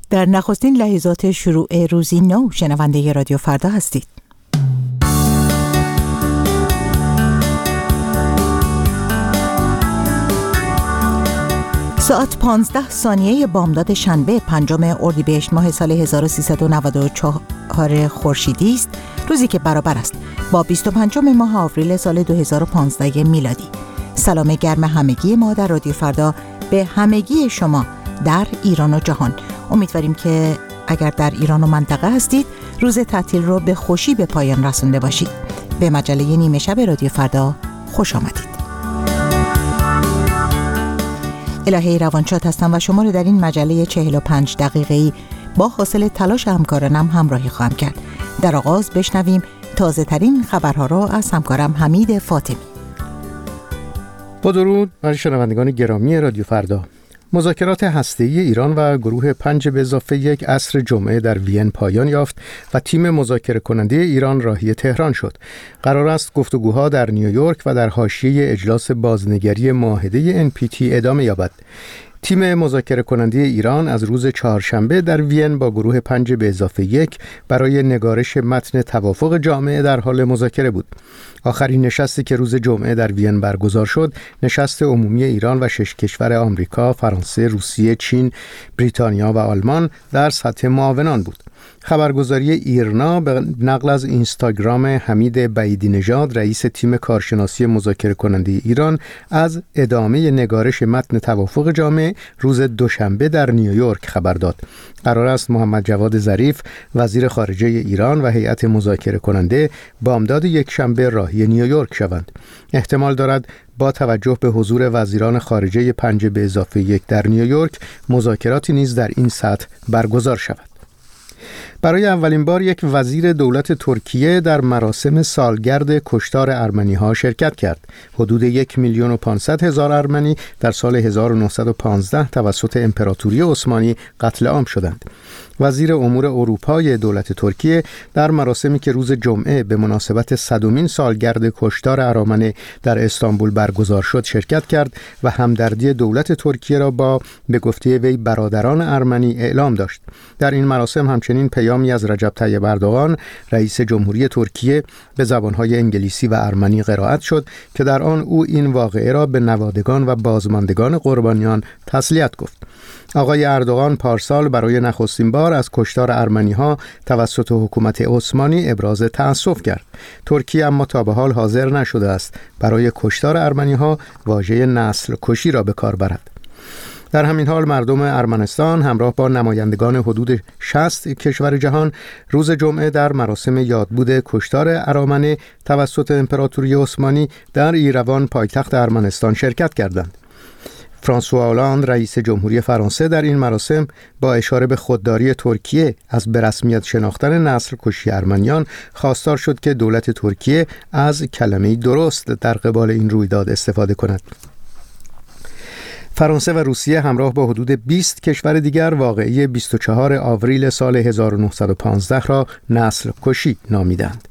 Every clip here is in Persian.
در نخستین لحظات شروع روزی نو شنونده رادیو فردا هستید. ساعت 15 ثانیه بامداد شنبه 5 اردیبهشت ماه سال 1394 خورشیدی است، روزی که برابر است با 25 ماه آوریل سال 2015 میلادی. سلام گرم همگی ما در رادیو فردا به همگی شما در ایران و جهان. امیدواریم که اگر در ایران و منطقه هستید روز تعطیل رو به خوشی به پایان رسونده باشید. به مجله نیمه شب رادیو فردا خوش آمدید. الهی روانشاد هستم و شما رو در این مجله 45 دقیقه‌ای با حاصل تلاش همکارانم همراهی خواهم کرد. در آغاز بشنویم تازه ترین خبرها را از همکارم حمید فاطمی. با درود بر شنوندگان گرامی رادیو فردا. مذاکرات هسته‌ای ایران و گروه 5+1 عصر جمعه در وین پایان یافت و تیم مذاکره کننده ایران راهی تهران شد. قرار است گفتگوها در نیویورک و در حاشیه اجلاس بازنگری معاهده NPT ادامه یابد. تیم مذاکره کننده ایران از روز چهارشنبه در وین با گروه 5+1 برای نگارش متن توافق جامعه در حال مذاکره بود. آخرین نشستی که روز جمعه در وین برگزار شد، نشست عمومی ایران و 6 کشور آمریکا، فرانسه، روسیه، چین، بریتانیا و آلمان در سطح معاونان بود. خبرگزاری ایرنا به نقل از اینستاگرام حمید بعیدی نژاد، رئیس تیم کارشناسی مذاکره کننده ایران، از ادامه نگارش متن توافق جامعه روز دوشنبه در نیویورک خبر داد. قرار است محمد جواد ظریف، وزیر خارجه ایران و هیئت مذاکره کننده بامداد یکشنبه راهی نیویورک شوند. احتمال دارد با توجه به حضور وزیران خارجه 5+1 در نیویورک، مذاکراتی نیز در این سطح برگزار شود. برای اولین بار یک وزیر دولت ترکیه در مراسم سالگرد کشتار ارمنی‌ها شرکت کرد. حدود 1,500,000 ارمنی در سال 1915 توسط امپراتوری عثمانی قتل عام شدند. وزیر امور اروپای دولت ترکیه در مراسمی که روز جمعه به مناسبت 100مین سالگرد کشتار ارامنه در استانبول برگزار شد شرکت کرد و همدردی دولت ترکیه را با به گفته وی برادران ارمنی اعلام داشت. در این مراسم همچنین پیامی از رجب طیب اردوغان رئیس جمهوری ترکیه به زبانهای انگلیسی و ارمنی قرائت شد که در آن او این واقعه را به نوادگان و بازماندگان قربانیان تسلیت گفت. آقای اردوغان پارسال برای نخستین بار از کشتار ارمنی‌ها توسط حکومت عثمانی ابراز تأسف کرد. ترکیه اما تا به حال حاضر نشده است برای کشتار ارمنی‌ها واژه نسل کشی را به کار برد. در همین حال مردم ارمنستان همراه با نمایندگان حدود 60 کشور جهان روز جمعه در مراسم یادبود کشتار ارامنه توسط امپراتوری عثمانی در ایروان پایتخت ارمنستان شرکت کردند. فرانسوا اولاند رئیس جمهوری فرانسه در این مراسم با اشاره به خودداری ترکیه از به رسمیت شناختن نسل کشی ارمنیان خواستار شد که دولت ترکیه از کلمه‌ای درست در قبال این رویداد استفاده کند. فرانسه و روسیه همراه با حدود 20 کشور دیگر واقعه 24 آوریل سال 1915 را نسل کشی نامیدند.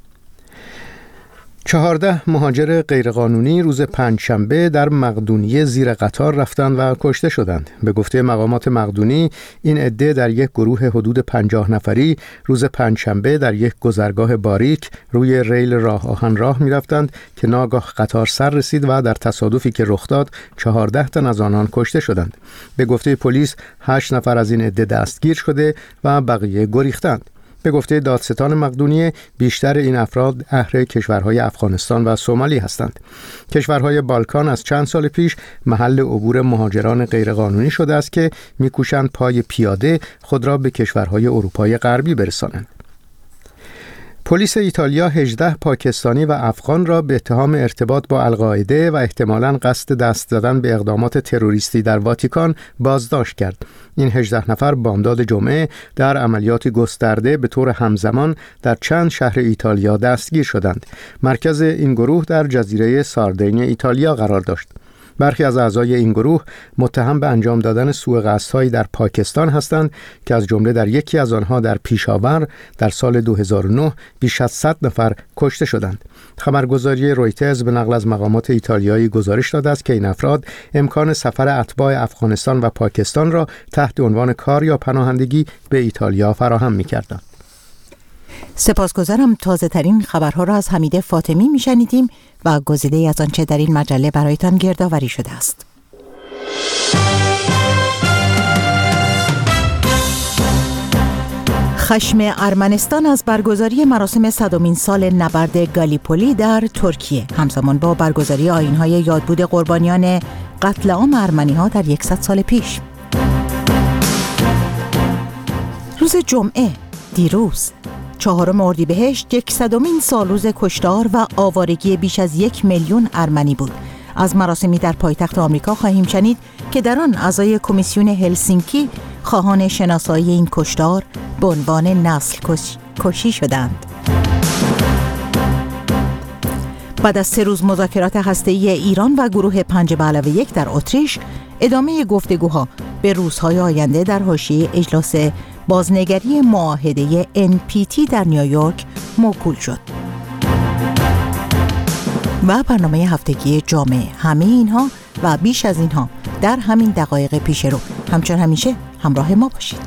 14 مهاجر غیرقانونی روز پنجشنبه در مقدونیه زیر قطار رفتند و کشته شدند. به گفته مقامات مقدونی، این عده در یک گروه حدود 50 نفری روز پنجشنبه در یک گذرگاه باریک روی ریل راه آهن راه می رفتند که ناگاه قطار سر رسید و در تصادفی که رخ داد 14 تن از آنان کشته شدند. به گفته پلیس 8 نفر از این عده دستگیر شده و بقیه گریختند. به گفته دادستان مقدونیه بیشتر این افراد اهل کشورهای افغانستان و سومالی هستند. کشورهای بالکان از چند سال پیش محل عبور مهاجران غیرقانونی شده است که می‌کوشند پای پیاده خود را به کشورهای اروپای غربی برسانند. پلیس ایتالیا 18 پاکستانی و افغان را به اتهام ارتباط با القاعده و احتمالاً قصد دست زدن به اقدامات تروریستی در واتیکان بازداشت کرد. این 18 نفر بامداد جمعه در عملیاتی گسترده به طور همزمان در چند شهر ایتالیا دستگیر شدند. مرکز این گروه در جزیره ساردینی ایتالیا قرار داشت. برخی از اعضای این گروه متهم به انجام دادن سوء قصدهایی در پاکستان هستند که از جمله در یکی از آنها در پیشاور در سال 2009 بیش از 100 نفر کشته شدند. خبرگزاری رویترز به نقل از مقامات ایتالیایی گزارش داده است که این افراد امکان سفر اتباع افغانستان و پاکستان را تحت عنوان کار یا پناهندگی به ایتالیا فراهم می‌کردند. سپاسگزارم. تازه ترین خبرها را از حمیده فاطمی میشنیدیم و گزیده‌ای از آنچه در این مجله برایتان گردآوری شده است. خشم ارمنستان از برگزاری مراسم 100مین سال نبرد گالیپولی در ترکیه همزمان با برگزاری آیین‌های یادبود قربانیان قتل عام ارمنی‌ها در 100 سال پیش. روز جمعه دیروز 4 اردیبهشت 100مین سالروز کشتار و آوارگی بیش از 1 میلیون ارمنی بود. از مراسمی در پایتخت آمریکا خواهیم شنید که در آن اعضای کمیسیون هلسینکی خواهان شناسایی این کشتار به عنوان نسل کشی شدند. بعد از 3 روز مذاکرات هسته‌ای ایران و گروه 5+1 در اتریش، ادامه گفتگوها به روزهای آینده در حاشیه اجلاس بازنگری معاهده NPT در نیویورک موکول شد. و برنامه هفتگی جامعه، همه اینها و بیش از اینها در همین دقایق پیش رو. همچون همیشه همراه ما باشید.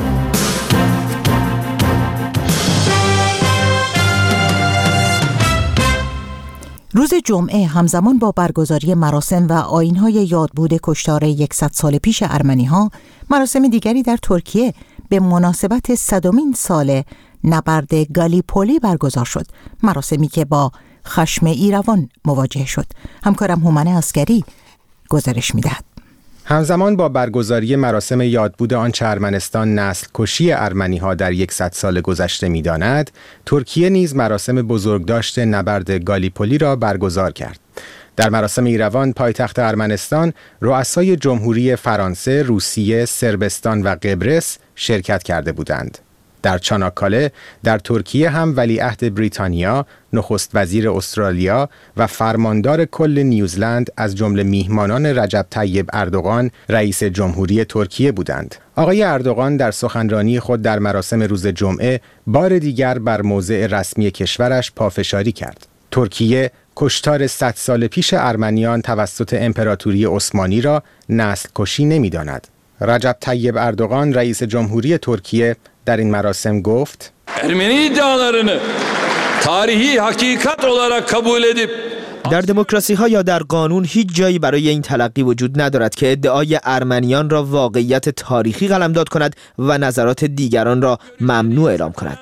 روز جمعه همزمان با برگزاری مراسم و آیین‌های یادبود کشتار 100 سال پیش ارمنی‌ها، مراسم دیگری در ترکیه به مناسبت 100مین سال نبرد گالیپولی برگزار شد. مراسمی که با خشم ایروان مواجه شد. همکارم هومن عسکری گزارش می‌دهد. همزمان با برگزاری مراسم یادبود آنچه ارمنستان نسل کشی ارمنی‌ها در 100 سال گذشته می‌داند، ترکیه نیز مراسم بزرگداشت نبرد گالیپولی را برگزار کرد. در مراسم ایروان پایتخت ارمنستان، رؤسای جمهوری فرانسه، روسیه، صربستان و قبرس شرکت کرده بودند. در چاناکاله در ترکیه هم ولیعهد بریتانیا، نخست وزیر استرالیا و فرماندار کل نیوزلند از جمله میهمانان رجب طیب اردوغان رئیس جمهوری ترکیه بودند. آقای اردوغان در سخنرانی خود در مراسم روز جمعه بار دیگر بر موضع رسمی کشورش پافشاری کرد. ترکیه کشتار 100 سال پیش ارمنیان توسط امپراتوری عثمانی را نسل کشی نمی‌داند. رجب طیب اردوغان رئیس جمهوری ترکیه در این مراسم گفت: Ermeni iddialarını tarihi hakikat olarak kabul edip در دموکراسی ها یا در قانون هیچ جایی برای این تلقی وجود ندارد که ادعای ارمنیان را واقعیت تاریخی قلمداد کند و نظرات دیگران را ممنوع اعلام کند.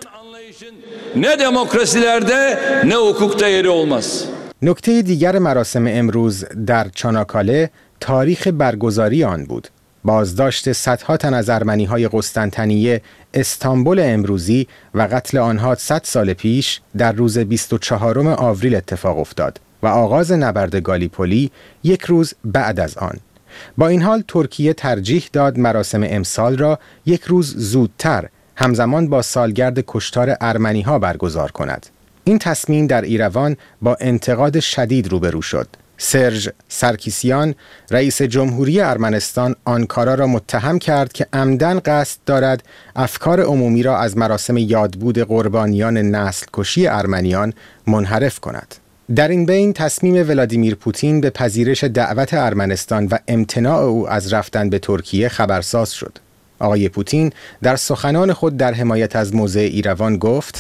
ne demokrasilerde ne hukukta yeri olmaz. نکته دیگر مراسم امروز در چاناکاله تاریخ برگزاری آن بود. بازداشت صدها تن از ارمنی‌های قسطنطنیه استانبول امروزی و قتل آنها 100 سال پیش در روز 24 آوریل اتفاق افتاد و آغاز نبرد گالیپولی 1 روز بعد از آن. با این حال ترکیه ترجیح داد مراسم امسال را 1 روز زودتر همزمان با سالگرد کشتار ارمنی‌ها برگزار کند. این تصمیم در ایروان با انتقاد شدید روبرو شد. سرژ سرکیسیان رئیس جمهوری ارمنستان آنکارا را متهم کرد که عمدن قصد دارد افکار عمومی را از مراسم یادبود قربانیان نسل کشی ارمنیان منحرف کند. در این بین تصمیم ولادیمیر پوتین به پذیرش دعوت ارمنستان و امتناع او از رفتن به ترکیه خبرساز شد. آقای پوتین در سخنان خود در حمایت از موضع ایروان گفت: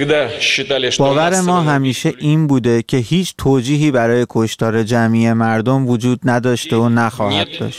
باور ما همیشه این بوده که هیچ توجیهی برای کشتار جمعی مردم وجود نداشته و نخواهد داشت.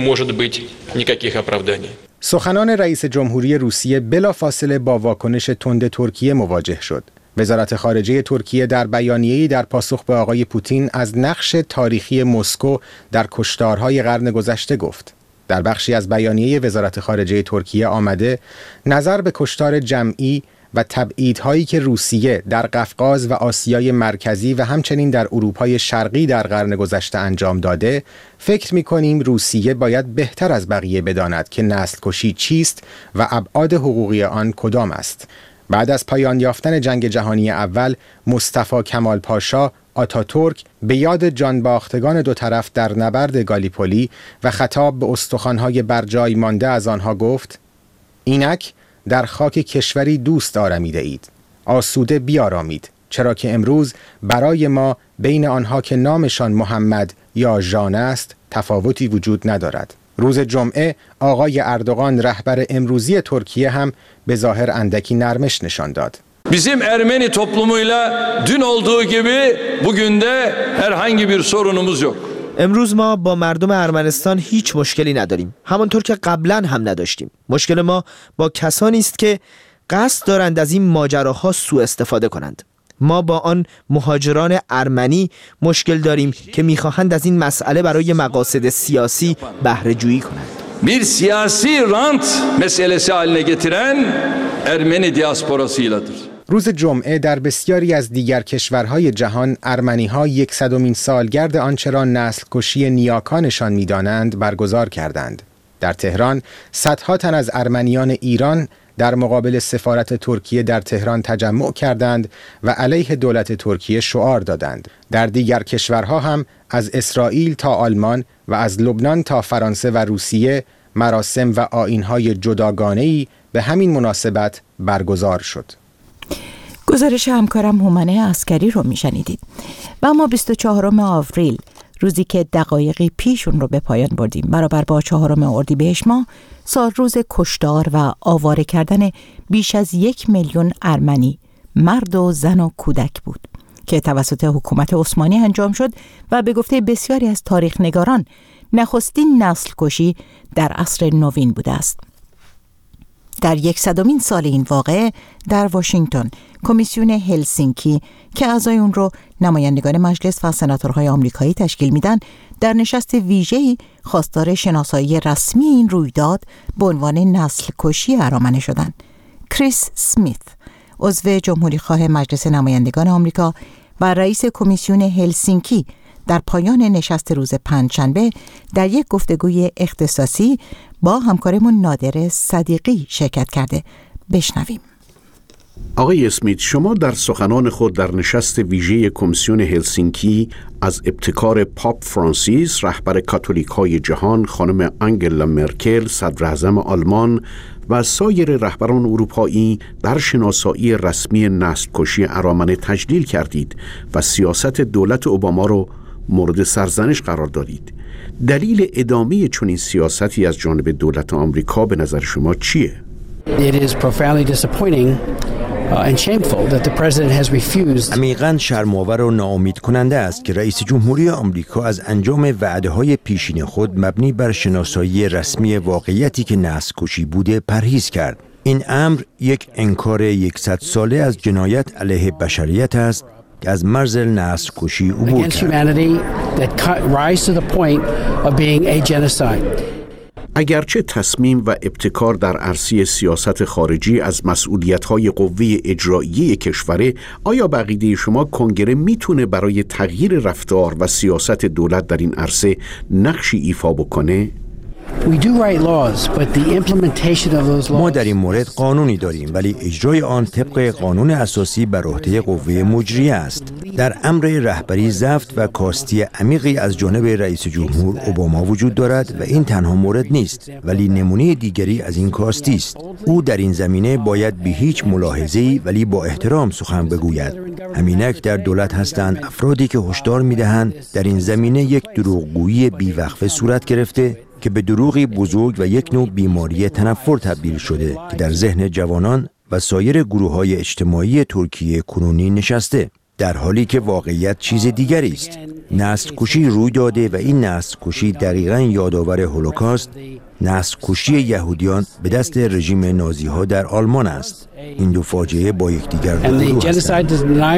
سخنان رئیس جمهوری روسیه بلافاصله با واکنش تند ترکیه مواجه شد. وزارت خارجه ترکیه در بیانیه‌ای در پاسخ به آقای پوتین از نقش تاریخی مسکو در کشتارهای قرن گذشته گفت. در بخشی از بیانیه وزارت خارجه ترکیه آمده نظر به کشتار جمعی و تبعیدهایی که روسیه در قفقاز و آسیای مرکزی و همچنین در اروپای شرقی در قرن گذشته انجام داده، فکر می‌کنیم روسیه باید بهتر از بقیه بداند که نسل کشی چیست و ابعاد حقوقی آن کدام است. بعد از پایان یافتن جنگ جهانی اول، مصطفی کمال پاشا آتاتورک به یاد جانباختگان دو طرف در نبرد گالیپولی و خطاب به استخوان‌های برجای مانده از آنها گفت: اینک در خاک کشوری دوست آرمیده اید. آسوده بیارامید، چرا که امروز برای ما بین آنها که نامشان محمد یا ژان است تفاوتی وجود ندارد. روز جمعه آقای اردوغان رهبر امروزی ترکیه هم به ظاهر اندکی نرمش نشان داد. Bizim Ermeni toplumuyla dün olduğu gibi bugün de herhangi bir sorunumuz yok. امروز ما با مردم ارمنستان هیچ مشکلی نداریم، همانطور که قبلا هم نداشتیم. مشکل ما با کسانی است که قصد دارند از این ماجراها سوء استفاده کنند. ما با آن مهاجران ارمنی مشکل داریم که می‌خواهند از این مسئله برای مقاصد سیاسی بهره جویی کنند. Bir siyasi rant meselesi haline getiren Ermeni diasporasıyladır. روز جمعه در بسیاری از دیگر کشورهای جهان ارمنی‌ها 100مین سالگرد آنچه را نسل کشی نیاکانشان می‌دانند برگزار کردند. در تهران صدها تن از ارمنیان ایران در مقابل سفارت ترکیه در تهران تجمع کردند و علیه دولت ترکیه شعار دادند. در دیگر کشورها هم از اسرائیل تا آلمان و از لبنان تا فرانسه و روسیه مراسم و آیین‌های جداگانه‌ای به همین مناسبت برگزار شد. گزارش همکارم هومن عسکری رو میشنیدید. و اما 24 آوریل، روزی که دقایقی پیش اون رو به پایان بردیم، برابر با 4 اردیبهشت ماه، سال روز کشتار و آواره کردن بیش از 1 میلیون ارمنی، مرد و زن و کودک بود که توسط حکومت عثمانی انجام شد و به گفته بسیاری از تاریخ نگاران نخستین نسل کشی در عصر نوین بوده است. در 100مین سال این واقعه در واشنگتن، کمیسیون هلسینکی که اعضای اون رو نمایندگان مجلس و سناتورهای آمریکایی تشکیل میدن، در نشست ویژه‌ای خواستار شناسایی رسمی این رویداد به عنوان نسل کشی ارامنه شدند. کریس اسمیت، عضو جمهوری خواه مجلس نمایندگان آمریکا و رئیس کمیسیون هلسینکی، در پایان نشست روز پنجشنبه در یک گفتگوی اختصاصی با همکارمون نادر صدیقی شرکت کرده. بشنویم. آقای اسمیت، شما در سخنان خود در نشست ویژه کمیسیون هلسینکی از ابتکار پاپ فرانسیس، رهبر کاتولیک‌های جهان، خانم آنگلا مرکل، صدراعظم آلمان و سایر رهبران اروپایی در شناسایی رسمی نسل کشی ارامنه تجلیل کردید و سیاست دولت اوباما رو مورد سرزنش قرار دادید. دلیل ادامه چنین سیاستی از جانب دولت آمریکا به نظر شما چیه؟ It is profoundly disappointing and shameful that the president has refused. عمیقاً شرم‌آور و ناامید کننده است که رئیس جمهوری آمریکا از انجام وعده‌های پیشین خود مبنی بر شناسایی رسمی واقعیتی که نسل کشی بوده پرهیز کرد. این امر یک انکار 100 ساله از جنایت علیه بشریت است که از مرز نسل کشی عبور کرد. اگرچه تصمیم و ابتکار در عرصه سیاست خارجی از مسئولیت‌های قوه اجرایی کشوره، آیا به عقیده شما کنگره میتونه برای تغییر رفتار و سیاست دولت در این عرصه نقشی ایفا بکنه؟ ما در این مورد قانونی داریم، ولی اجرای آن طبق قانون اساسی بر عهده قوه مجریه است. در امر رهبری ضبط و کاستی عمیقی از جانب رئیس جمهور اوباما وجود دارد و این تنها مورد نیست، ولی نمونه دیگری از این کاستی است. او در این زمینه باید به هیچ ملاحظه‌ای ولی با احترام سخن بگوید. همینک در دولت هستند افرادی که هشدار می‌دهند در این زمینه یک دروغگویی بی‌وقفه صورت گرفته که به دروغی بزرگ و یک نوع بیماری تنفر تبدیل شده که در ذهن جوانان و سایر گروه‌های اجتماعی ترکیه کنونی نشسته، در حالی که واقعیت چیز دیگری است. نسل کشی روی داده و این نسل کشی دقیقاً یادآور هولوکاست، نسل کشی یهودیان به دست رژیم نازی‌ها در آلمان است. این دو فاجعه با یکدیگر روبرو هستند.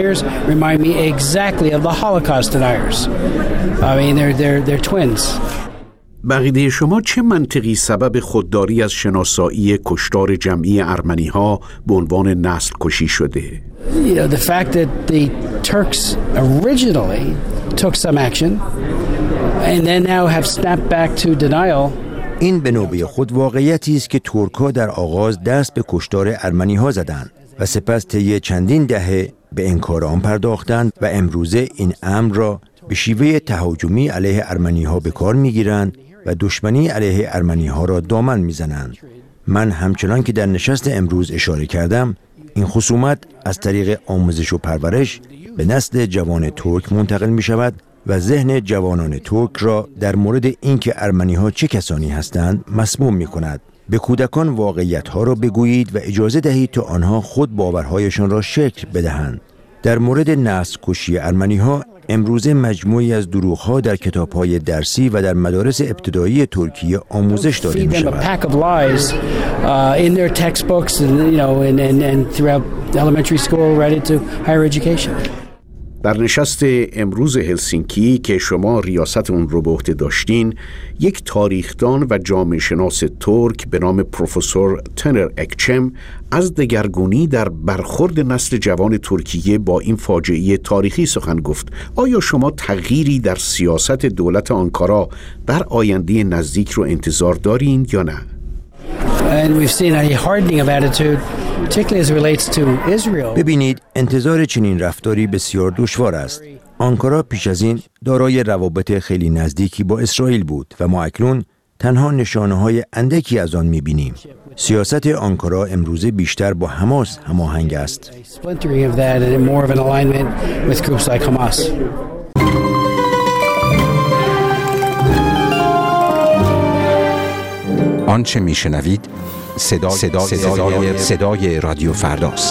بقیده شما چه منطقی سبب خودداری از شناسایی کشتار جمعی ارمنی‌ها به عنوان نسل کشی شده؟ The fact that the Turks originally took some action and then now have snapped back to denial. این به نوبه خود واقعیتی است که ترک‌ها در آغاز دست به کشتار ارمنی‌ها زدند، و سپس طی چندین دهه به انکار آن پرداختند و امروزه این امر را به شیوه تهاجمی علیه ارمنی‌ها به کار می‌گیرند و دشمنی علیه ارمنی‌ها را دامن می‌زنند. من همچنان که در نشست امروز اشاره کردم، این خصومت از طریق آموزش و پرورش به نسل جوان ترک منتقل می‌شود و ذهن جوانان ترک را در مورد اینکه ارمنی‌ها چه کسانی هستند مسموم می‌کند. به کودکان واقعیت‌ها را بگویید و اجازه دهید تا آنها خود باورهایشان را شکل بدهند. در مورد نسل کشی ارمنی‌ها امروزه مجموعی از دروغ‌ها در کتاب‌های درسی و در مدارس ابتدایی ترکیه آموزش داده می‌شود. در نشست امروز هلسینکی که شما ریاست اون رو به عهده داشتین، یک تاریخدان و جامعه شناس ترک به نام پروفسور تنر اکچم از دگرگونی در برخورد نسل جوان ترکیه با این فاجعه تاریخی سخن گفت. آیا شما تغییری در سیاست دولت آنکارا در آینده نزدیک رو انتظار دارین یا نه؟ ببینید، انتظار چنین رفتاری بسیار دشوار است. آنکارا پیش از این دارای روابط خیلی نزدیکی با اسرائیل بود و ما اکنون تنها نشانه‌های اندکی از آن می‌بینیم. سیاست آنکارا امروزه بیشتر با حماس هماهنگ است. آنچه میشنوید صدای رادیو فرداست.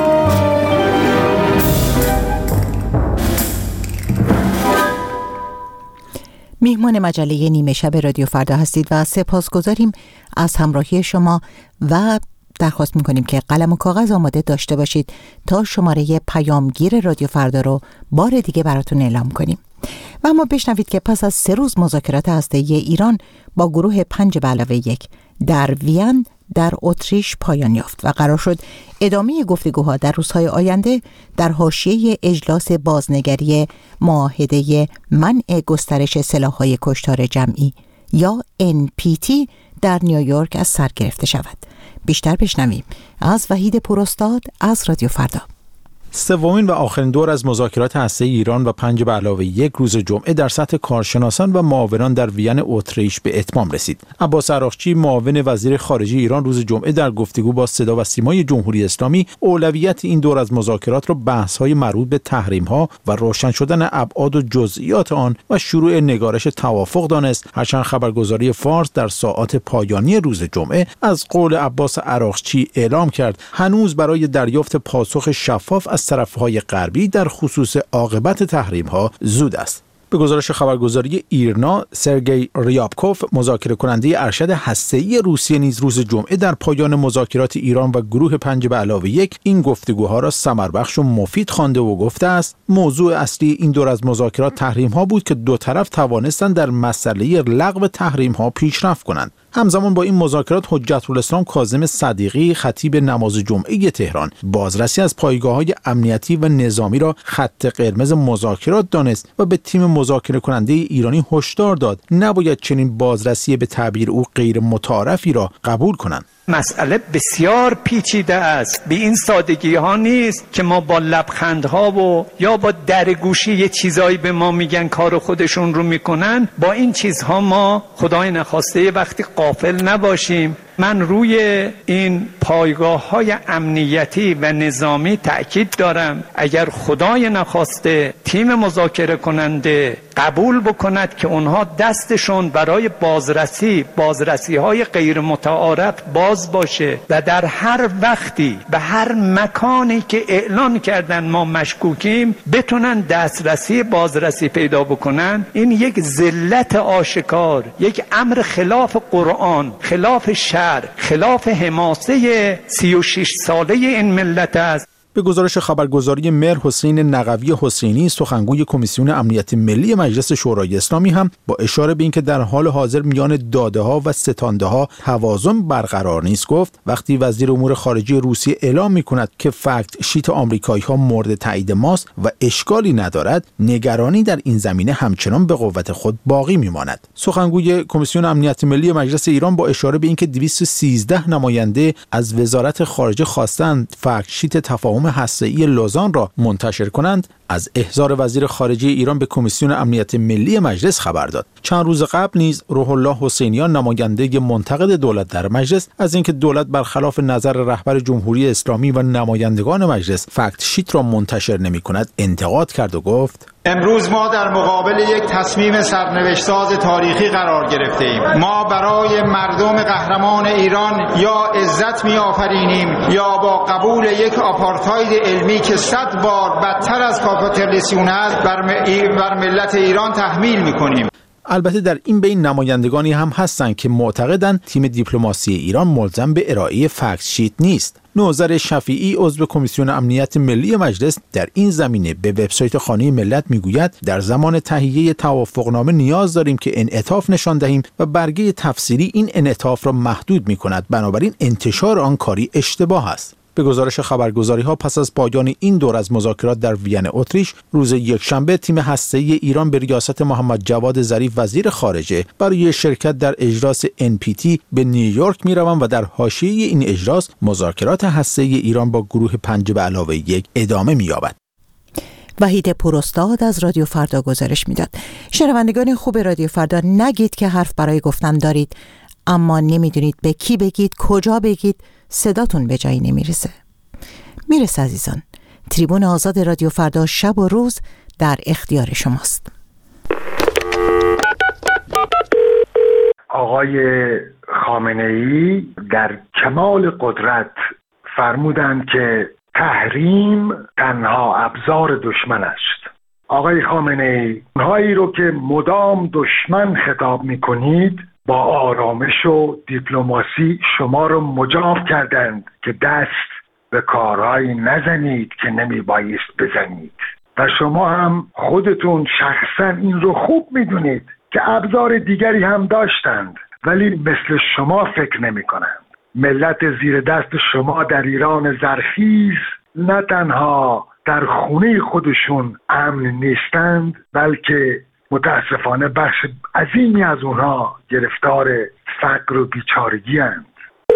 میهمان مجله نیمه شب رادیو فردا هستید و سپاسگزاریم از همراهی شما و درخواست میکنیم که قلم و کاغذ آماده داشته باشید تا شماره پیامگیر رادیو فردا رو بار دیگه براتون اعلام کنیم. و اما بشنوید که پس از 3 روز مذاکرات هسته‌ای ایران با گروه 5+1 در وین در اتریش پایان یافت و قرار شد ادامه گفتگوها در روزهای آینده در حاشیه اجلاس بازنگری معاهده منع گسترش سلاح‌های کشتار جمعی یا NPT در نیویورک از سر گرفته شود. بیشتر بشنویم از وحید پوراستاد از رادیو فردا. سومین و آخرین دور از مذاکرات هسته‌ای ایران و 5+1 روز جمعه در سطح کارشناسان و معاونان در وین اتریش به اتمام رسید. عباس عراقچی معاون وزیر خارجه ایران روز جمعه در گفتگو با صدا و سیمای جمهوری اسلامی اولویت این دور از مذاکرات را بحث‌های مربوط به تحریم‌ها و روشن شدن ابعاد و جزئیات آن و شروع نگارش توافق دانست، هرچند خبرگزاری فارس در ساعات پایانی روز جمعه از قول عباس عراقچی اعلام کرد هنوز برای دریافت پاسخ شفاف از طرف‌های غربی در خصوص عاقبت تحریم‌ها زود است. به گزارش خبرگزاری ایرنا، سرگئی ریابکوف، مذاکره کننده ارشد هسته‌ای روسیه نیز روز جمعه در پایان مذاکرات ایران و گروه 5+1 این گفتگوها را ثمربخش و مفید خوانده و گفته است موضوع اصلی این دور از مذاکرات تحریم‌ها بود که دو طرف توانستند در مسئله لغو تحریم‌ها پیشرفت کنند. همزمان با این مذاکرات حجت الاسلام کاظم صدیقی خطیب نماز جمعه تهران بازرسی از پایگاه‌های امنیتی و نظامی را خط قرمز مذاکرات دانست و به تیم مذاکره کننده ایرانی هشدار داد نباید چنین بازرسی به تعبیر او غیر متعارفی را قبول کنند. مسئله بسیار پیچیده است، به این سادگی ها نیست که ما با لبخندها و یا با درگوشی یه چیزایی به ما میگن کار خودشون رو میکنن. با این چیزها ما خدای نخواسته وقتی غافل نباشیم. من روی این پایگاه‌های امنیتی و نظامی تأکید دارم اگر خدای نخواسته تیم مذاکره کننده قبول بکند که اونها دستشون برای بازرسی‌های غیر متعارف باز باشه و در هر وقتی به هر مکانی که اعلان کردن ما مشکوکیم بتونن بازرسی پیدا بکنن، این یک ذلت آشکار، یک امر خلاف قرآن، خلاف شرع، خلاف حماسه 36 ساله این ملت است. به گزارش خبرگزاری مهر حسین نقوی حسینی، سخنگوی کمیسیون امنیت ملی مجلس شورای اسلامی، هم با اشاره به اینکه در حال حاضر میان داده‌ها و ستانده‌ها توازن برقرار نیست گفت وقتی وزیر امور خارجه روسیه اعلام می‌کند که فکت شیت آمریکایی‌ها مورد تایید ماست و اشکالی ندارد، نگرانی در این زمینه همچنان به قوت خود باقی می‌ماند. سخنگوی کمیسیون امنیت ملی مجلس ایران با اشاره به اینکه 213 نماینده از وزارت خارجه خواستند فکت شیت تفاهم هسته‌ای لوزان را منتشر کنند، از احضار وزیر خارجه ایران به کمیسیون امنیت ملی مجلس خبر داد. چند روز قبل نیز روح الله حسینیان، نماینده منتقد دولت در مجلس، از اینکه دولت برخلاف نظر رهبر جمهوری اسلامی و نمایندگان مجلس فکت شیت را منتشر نمی‌کند انتقاد کرد و گفت: امروز ما در مقابل یک تصمیم سرنوشت‌ساز تاریخی قرار گرفته‌ایم. ما برای مردم قهرمان ایران یا عزت می‌آفرینیم یا با قبول یک آپارتاید علمی که 100 بار بدتر از کاپیتالیسم است بر ملت ایران تحمیل می‌کنیم. البته در این بین نمایندگانی هم هستند که معتقدند تیم دیپلماسی ایران ملزم به ارائه فکت شیت نیست. نوذر شفیعی، عضو کمیسیون امنیت ملی مجلس، در این زمینه به وبسایت خانه ملت میگوید در زمان تهیه توافقنامه نیاز داریم که انعطاف نشان دهیم و برگه تفسیری این انعطاف را محدود می‌کند، بنابراین انتشار آن کاری اشتباه است. به گزارش خبرگزاری‌ها پس از پایان این دور از مذاکرات در وین اتریش، روز یکشنبه تیم هسته‌ای ایران به ریاست محمد جواد ظریف وزیر خارجه برای شرکت در اجلاس NPT به نیویورک می‌روند و در حاشیه این اجلاس مذاکرات هسته‌ای ایران با گروه 5+1 ادامه می‌یابد. وحید پوراستاد از رادیو فردا گزارش میداد. شنوندگان خوب رادیو فردا، نگید که حرف برای گفتن دارید اما نمیدونید به کی بگید، کجا بگید، صداتون به جایی نمیرسه. میرسه عزیزان. تریبون آزاد رادیو فردا شب و روز در اختیار شماست. آقای خامنه‌ای در کمال قدرت فرمودند که تحریم تنها ابزار دشمن است. آقای خامنه‌ای، اونهایی رو که مدام دشمن خطاب میکنید با آرامش و دیپلماسی شما رو مجاب کردند که دست به کارهایی نزنید که نمی بایست بزنید و شما هم خودتون شخصا این رو خوب میدونید که ابزار دیگری هم داشتند ولی مثل شما فکر نمی کنند. ملت زیر دست شما در ایران زرخیز نه تنها در خونه خودشون امن نیستند بلکه متاسفانه بخش عظیمی از اونها گرفتار فقر و بیچارگی هستند.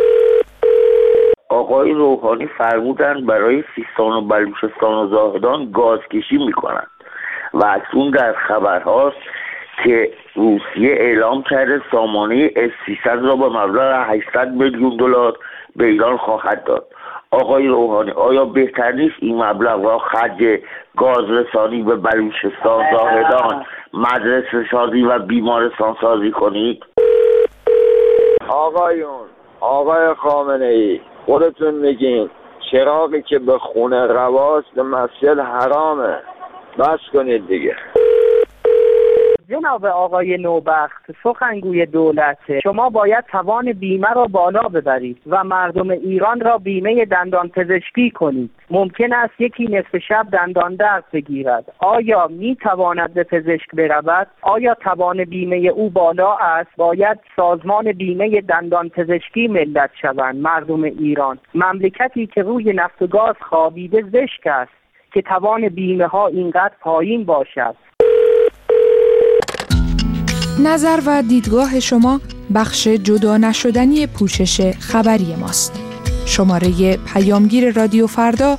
آقای روحانی فرمودند برای سیستان و بلوچستان و زاهدان گازکشی میکنند و اکنون در خبرهاست که روسیه اعلام کرده سامانه S-300 را به مبلغ 800 میلیون دلار به ایران خواهد داد. آقای روحانی، آیا بهتر نیست این مبلغ را خرج گاز رسانی به بلوچستان، زاهدان، مدرسه سازی و بیمارستان سازی کنید؟ آقای خامنه‌ای، خودتون میگین چراغی که به خونه رواست به مسجد حرامه. بس کنید دیگه. جناب آقای نوبخت، سخنگوی دولت، شما باید توان بیمه را بالا ببرید و مردم ایران را بیمه دندان پزشکی کنید. ممکن است یکی نصف شب دندان درد بگیرد. آیا می تواند به پزشک برود؟ آیا توان بیمه او بالا است؟ باید سازمان بیمه دندان پزشکی ملت شوند. مردم ایران، مملکتی که روی نفت و گاز خوابیده زشت است که توان بیمه ها اینقدر پایین باشد. نظر و دیدگاه شما بخش جدا نشدنی پوشش خبری ماست. شماره پیامگیر رادیو فردا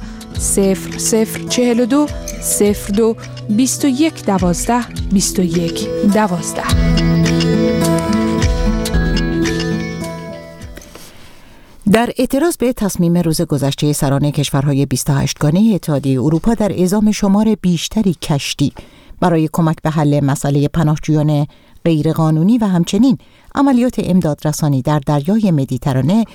0042 02 21 12 21 12. در اعتراض به تصمیم روز گذشته سران کشورهای 28 گانه اتحادیه اروپا در اعزام شمار بیشتری کشتی برای کمک به حل مسئله پناهجویان غیرقانونی و همچنین عملیات امدادرسانی در دریای مدیترانه،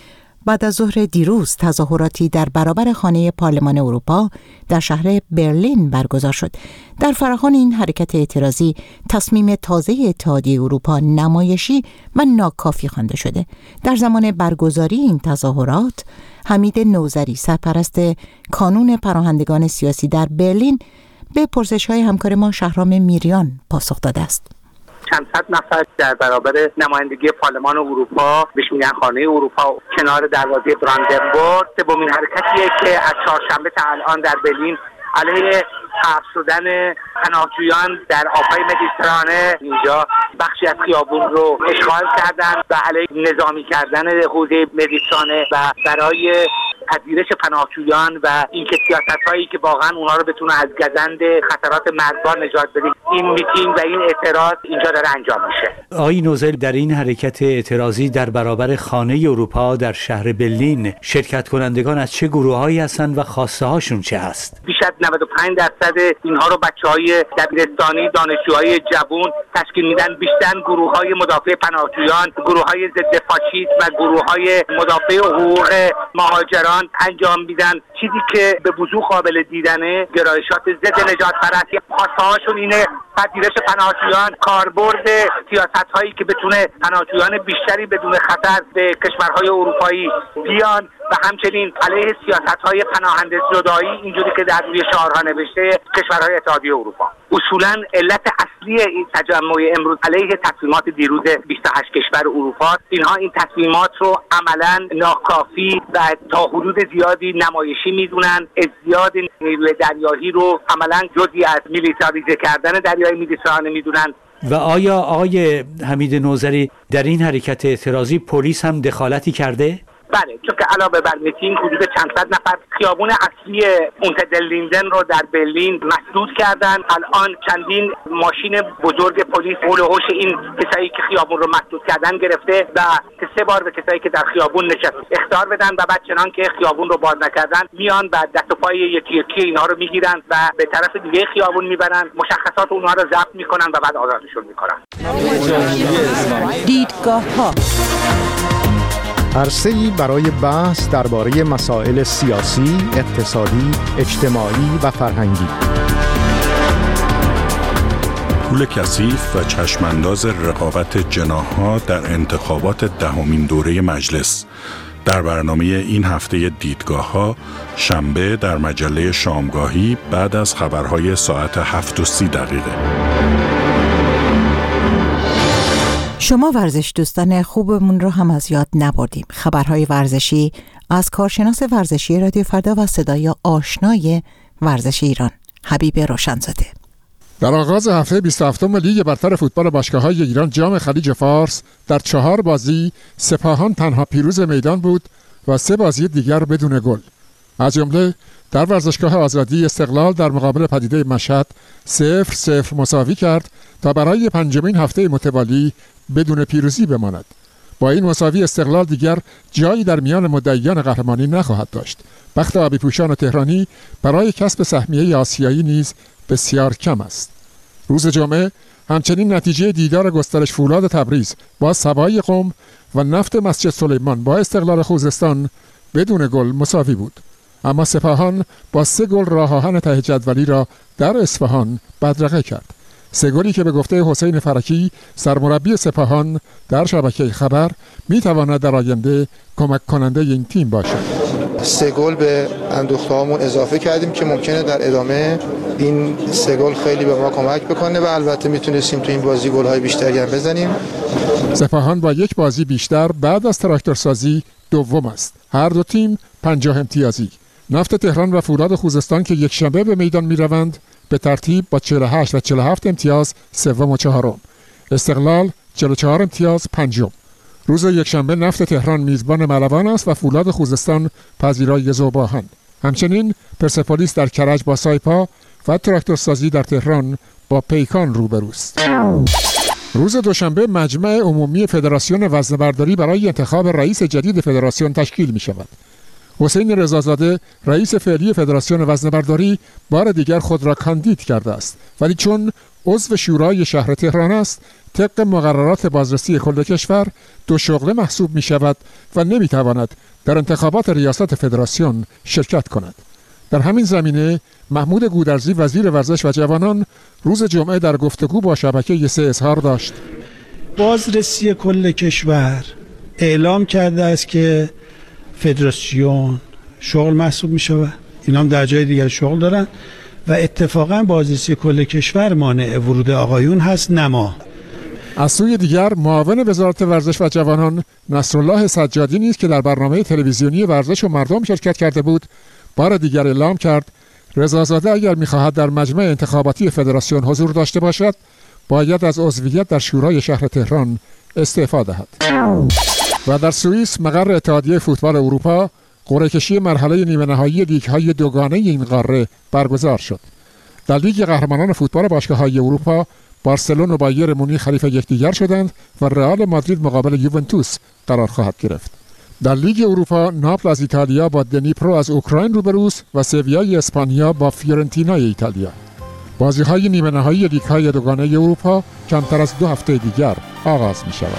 بعد از ظهر دیروز تظاهراتی در برابر خانه پارلمان اروپا در شهر برلین برگزار شد. در فراخوان این حرکت اعتراضی تصمیم تازه اتحادیه اروپا نمایشی و ناکافی خوانده شده. در زمان برگزاری این تظاهرات حمید نوذری، سرپرست کانون پناهندگان سیاسی در برلین، به پرسش‌های همکار ما شهرام میریان پاسخ داده است. چند صد نفر در برابر نمایندگی پارلمان اروپا، بهش میگن خانه اروپا، کنار دروازه براندنبورگ، سومین حرکتیه که از چهارشنبه تا الان در برلین علیه حبس شدن پناهجویان در آبهای مدیترانه اینجا بخشی از خیابون رو اشغال کردن و علیه نظامی کردن حوزه مدیترانه و برای پذیرش پناهجویان و این که سیاست‌هایی که واقعا اونها رو بتونه از گزند خطرات مرگبار نجات بده، این میتینگ و این اعتراض اینجا داره انجام میشه. آقای نوذری، در این حرکت اعتراضی در برابر خانه اروپا در شهر برلین شرکت کنندگان از چه گروه‌هایی هستند و خواسته هاشون چه هست؟ بیش از 95% اینها رو بچه‌های دبیرستانی، دانشجوهای جوان تشکیل میدن. بیشتر گروه‌های مدافع پناهجویان، گروه‌های ضد فاشیسم و گروه‌های مدافع حقوق مهاجران انجام میدن. چیزی که به وضوح قابل دیدنه گرایشات ضد نجات پرستی، خواسته‌هاشون اینه پذیرش پناهجویان، کاربرد سیاست‌هایی که بتونه پناهجویان بیشتری بدون خطر به کشورهای اروپایی بیان و همچنین علیه سیاست‌های پناهنده زدایی، اینجوری که در روی شعارها نوشته کشورهای اتحادیه اروپا. اصولاً علت اصلی این تجمع امروز علیه تصمیمات دیروز 28 کشور اروپا، اینها این تصمیمات رو عملاً ناکافی و تا حدود زیادی نمایشی میدونن. ازدیاد نیروی دریایی رو عملاً جزئی از میلیتاریزه کردن دریای مدیترانه میدونن. و آیا آقای حمید نوذری در این حرکت اعتراضی پلیس هم دخالتی کرده؟ بله، چون که علاوه بر میتینگ حدود چند صد نفر خیابون اصلی اونت دل لیندن رو در برلین مسدود کردن. الان چندین ماشین بزرگ پلیس حول و حوش این کسایی که خیابون رو مسدود کردن گرفته و 3 بار به کسایی که در خیابون نشست اخطار بدن و بعد چنان که خیابون رو باز نکردن میان و دست و پای یکی یکی اینها رو میگیرن و به طرف دیگه خیابون میبرن، مشخصات اونها رو ضبط میکنن و بعد آزادشون میکنن. دیدگاه‌ها عرصه‌ای برای بحث درباره مسائل سیاسی، اقتصادی، اجتماعی و فرهنگی. پول کثیف و چشمانداز رقابت جناح‌ها در انتخابات 10مین دوره مجلس. در برنامه این هفته دیدگاه‌ها شنبه در مجله شامگاهی بعد از خبرهای ساعت 7:30. شما ورزش دوستان خوبمون رو هم از یاد نبردیم. خبرهای ورزشی از کارشناس ورزشی رادیو فردا و صدای آشنای ورزش ایران، حبیب روشنزاده. در آغاز هفته 27م لیگ برتر فوتبال باشگاه‌های ایران جام خلیج فارس در 4 بازی سپاهان تنها پیروز میدان بود و 3 بازی دیگر بدون گل. از جمله در ورزشگاه آزادی استقلال در مقابل پدیده مشهد 0-0 مساوی کرد تا برای 5مین هفته متوالی بدون پیروزی بماند. با این مساوی استقلال دیگر جایی در میان مدعیان قهرمانی نخواهد داشت. بخت آبی‌پوشان و تهرانی برای کسب سهمیه آسیایی نیز بسیار کم است. روز جمعه همچنین نتیجه دیدار گسترش فولاد تبریز با سبای قم و نفت مسجد سلیمان با استقلال خوزستان بدون گل مساوی بود. اما سپاهان با 3 گل راه آهن ته جدولی را در اصفهان بدرقه کرد. 3 گلی که به گفته حسین فرکی سرمربی سپاهان در شبکه خبر میتواند در آینده کمک کننده این تیم باشد. 3 گل به اندوخته‌هامون اضافه کردیم که ممکنه در ادامه این 3 گل خیلی به ما کمک بکنه و البته میتونستیم تو این بازی گل‌های بیشتری هم بزنیم. سپاهان با 1 بازی بیشتر بعد از تراکتورسازی دوم است. هر دو تیم 50 امتیازی. نفت تهران و فولاد خوزستان که یک شنبه به میدان میروند به ترتیب با 48 و 47 امتیاز سوم و چهارم. استقلال 44 امتیاز پنجم. روز یکشنبه نفت تهران میزبان ملوان است و فولاد خوزستان پذیرای ذوب‌آهن. همچنین پرسپولیس در کرج با سایپا و تراکتورسازی در تهران با پیکان روبروست. روز دوشنبه مجمع عمومی فدراسیون وزنه‌برداری برای انتخاب رئیس جدید فدراسیون تشکیل می شود. حسین رضازاده رئیس فعلی فدراسیون وزنه‌برداری بار دیگر خود را کاندید کرده است، ولی چون عضو شورای شهر تهران است طبق مقررات بازرسی کل کشور 2 شغله محسوب می شود و نمی تواند در انتخابات ریاست فدراسیون شرکت کند. در همین زمینه محمود گودرزی وزیر ورزش و جوانان روز جمعه در گفتگو با شبکه 3 اظهار داشت. بازرسی کل کشور اعلام کرده است که فدراسیون شغل محسوب می شود. اینا هم در جای دیگر شغل دارن و اتفاقا بازرسی کل کشور مانع ورود آقایون هست، نما. از سوی دیگر معاون وزارت ورزش و جوانان نصرالله سجادی نیز که در برنامه تلویزیونی ورزش و مردم شرکت کرده بود، بار دیگر اعلام کرد رضازاده اگر می‌خواهد در مجمع انتخاباتی فدراسیون حضور داشته باشد، باید از عضویت در شورای شهر تهران استعفا دهد. و در سوئیس مقر اتحادیه فوتبال اروپا قرعه کشی مرحله نیمه نهایی لیگ‌های دوگانه این قاره برگزار شد. در لیگ قهرمانان فوتبال باشگاه‌های اروپا بارسلون و بایر مونیخ حریف یکدیگر شدند و رئال مادرید مقابل یوونتوس قرار خواهد گرفت. در لیگ اروپا ناپل از ایتالیا با دنیپرو از اوکراین روبروست و سویای اسپانیا با فیورنتینای ایتالیا. بازی‌های نیمه نهایی لیگ‌های دوگانه اروپا کمتر از 2 هفته دیگر آغاز می‌شود.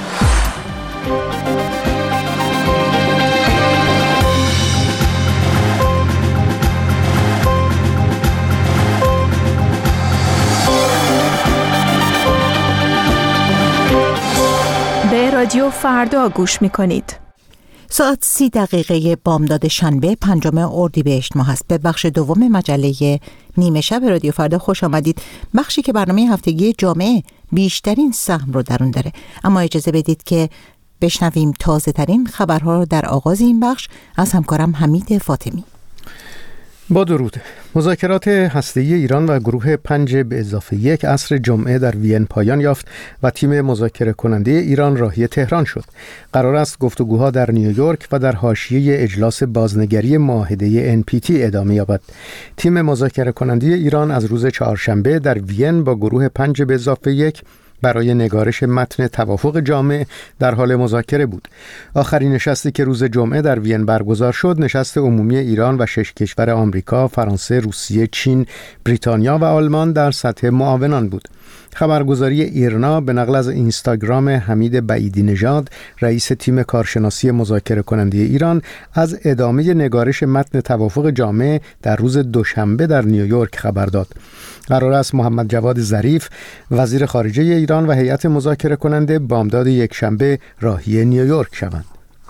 به رادیو فردا گوش می‌کنید. ساعت 30 بامداد شنبه 5 اردیبهشت ماه است. به بخش دوم مجله نیمه شب رادیو فردا خوش آمدید. بخشی که برنامه هفتگی جامعه بیشترین سهم رو در اون داره. اما اجازه بدید که بشنویم تازه ترین خبرها رو در آغاز این بخش از همکارم حمید فاطمی. با درود. مذاکرات هسته‌ای ایران و گروه 5+1 عصر جمعه در وین پایان یافت و تیم مذاکره کننده ایران راهی تهران شد. قرار است گفتگوها در نیویورک و در حاشیه اجلاس بازنگری معاهده NPT ادامه یابد. تیم مذاکره کننده ایران از روز چهارشنبه در وین با گروه 5+1 برای نگارش متن توافق جامع در حال مذاکره بود. آخرین نشستی که روز جمعه در وین برگزار شد، نشست عمومی ایران و 6 کشور آمریکا، فرانسه، روسیه، چین، بریتانیا و آلمان در سطح معاونان بود. خبرگزاری ایرنا به نقل از اینستاگرام حمید بعیدی نژاد، رئیس تیم کارشناسی مذاکره کننده ایران، از ادامه نگارش متن توافق جامع در روز دوشنبه در نیویورک خبر داد. قرار است محمد جواد ظریف، وزیر خارجه ایران و هیئت مذاکره کننده بامداد یکشنبه راهی نیویورک شوند.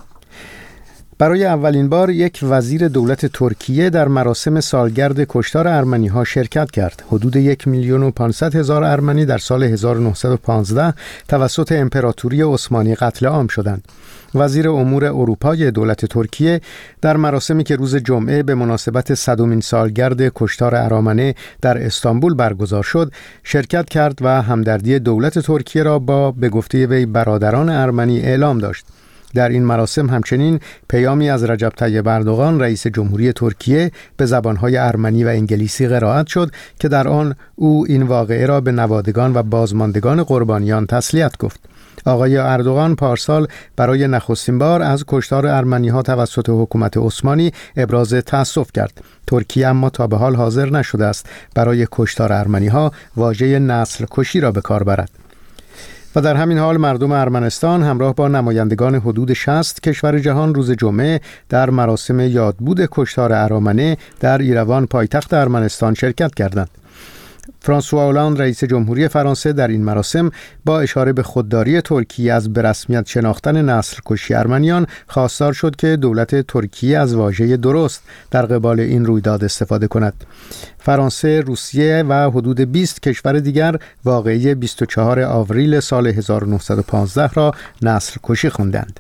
برای اولین بار یک وزیر دولت ترکیه در مراسم سالگرد کشتار ارمنی‌ها شرکت کرد. حدود 1,500,000 ارمنی در سال 1915 توسط امپراتوری عثمانی قتل عام شدند. وزیر امور اروپای دولت ترکیه در مراسمی که روز جمعه به مناسبت 100مین سالگرد کشتار ارامنه در استانبول برگزار شد، شرکت کرد و همدردی دولت ترکیه را با به گفته وی برادران ارمنی اعلام داشت. در این مراسم همچنین پیامی از رجب طیب اردوغان رئیس جمهوری ترکیه به زبانهای ارمنی و انگلیسی قرائت شد که در آن او این واقعه را به نوادگان و بازماندگان قربانیان تسلیت گفت. آقای اردوغان پارسال برای نخستین بار از کشتار ارمنی‌ها توسط حکومت عثمانی ابراز تأسف کرد. ترکیه اما تا به حال حاضر نشده است برای کشتار ارمنی‌ها واژه نسل کشی را به کار برد. و در همین حال مردم ارمنستان همراه با نمایندگان حدود 60 کشور جهان روز جمعه در مراسم یادبود کشتار ارامنه در ایروان پایتخت ارمنستان شرکت کردند. فرانسوا اولاند رئیس جمهوری فرانسه در این مراسم با اشاره به خودداری ترکیه از به رسمیت شناختن نسل کشی ارمنیان خواستار شد که دولت ترکیه از واژه درست در قبال این رویداد استفاده کند. فرانسه، روسیه و حدود 20 کشور دیگر واقعه 24 آوریل سال 1915 را نسل کشی خواندند.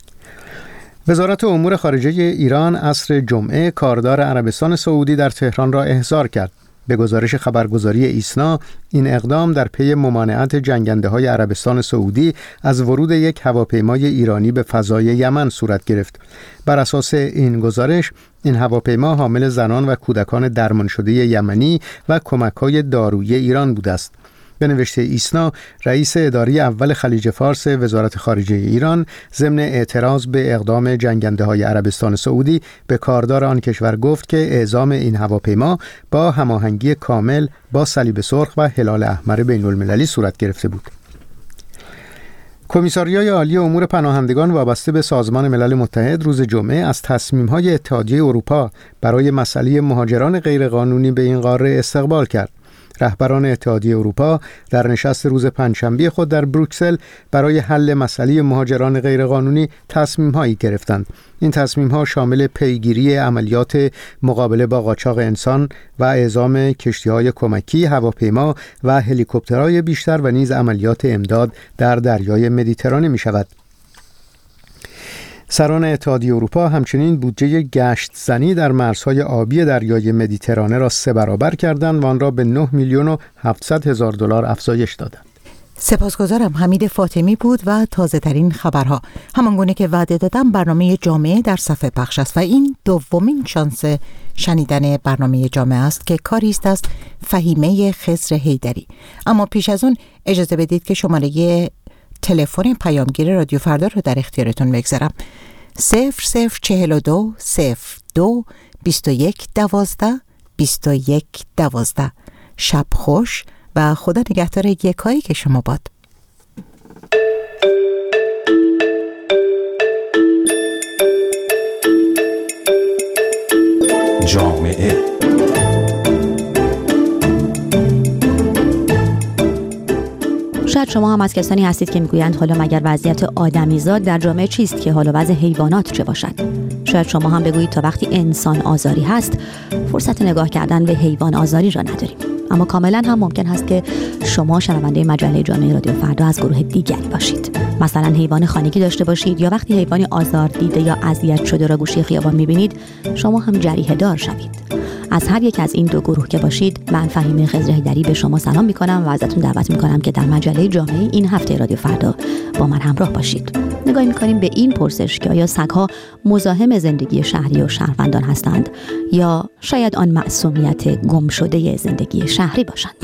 وزارت امور خارجه ایران عصر جمعه کاردار عربستان سعودی در تهران را احضار کرد. به گزارش خبرگزاری ایسنا، این اقدام در پی ممانعت جنگنده‌های عربستان سعودی از ورود یک هواپیمای ایرانی به فضای یمن صورت گرفت. بر اساس این گزارش، این هواپیما حامل زنان و کودکان درمان شده یمنی و کمک‌های دارویی ایران بوده است. به نوشته ایسنا، رئیس اداری اول خلیج فارس وزارت خارجه ایران ضمن اعتراض به اقدام جنگنده‌های عربستان سعودی به کاردار آن کشور گفت که اعزام این هواپیما با هماهنگی کامل با صلیب سرخ و هلال احمر بین‌المللی صورت گرفته بود. کمیساریای عالی امور پناهندگان وابسته به سازمان ملل متحد روز جمعه از تصمیم‌های اتحادیه اروپا برای مسئله مهاجران غیرقانونی به این قاره استقبال کرد. رهبران اتحادیه اروپا در نشست روز پنجشنبه خود در بروکسل برای حل مسئله مهاجران غیرقانونی تصمیم‌هایی گرفتند. این تصمیم‌ها شامل پیگیری عملیات مقابله با قاچاق انسان و اعزام کشتی‌های کمکی، هواپیما و هلیکوپترهای بیشتر و نیز عملیات امداد در دریای مدیترانه می‌شود. سران اتحادیه اروپا همچنین بودجه گشت زنی در مرزهای آبی دریای مدیترانه را 3 برابر کردند و آن را به 9,700,000 دلار افزایش دادند. سپاسگزارم. حمید فاطمی بود و تازه ترین خبرها. همانگونه که وعده دادم برنامه جامعه در صفحه پخش است و این دومین شانس شنیدن برنامه جامعه است که کاری است از فهیمه خضر حیدری. اما پیش از اون اجازه بدید که شماره تلفن پیامگیر رادیو فردا رو در اختیارتون بگذارم. 0042 02 21 12 21 12. شب خوش و خدا نگهدار یکایی که شما باد. جامعه شاید شما هم از کسانی هستید که میگویند حالا مگر وضعیت آدمیزاد در جامعه چیست که حالا وضع حیوانات چه باشد؟ شاید شما هم بگویید تا وقتی انسان آزاری هست فرصت نگاه کردن به حیوان آزاری را نداریم. اما کاملا هم ممکن هست که شما شنونده مجله جامعه رادیو فردا از گروه دیگری باشید. مثلا حیوان خانگی داشته باشید یا وقتی حیوانی آزار دیده یا اذیت شده را گوشه خیابان می‌بینید شما هم جریحه دار شوید. از هر یک از این دو گروه که باشید من فهیمه خضر حیدری به شما سلام می‌کنم و ازتون دعوت می‌کنم که در مجله جامعه این هفته رادیو فردا با من همراه باشید. نگاهی می‌کنیم به این پرسش که آیا سگ‌ها مزاحم زندگی شهری و شهروندان هستند یا شاید آن معصومیت گم شده زندگی شهری باشند.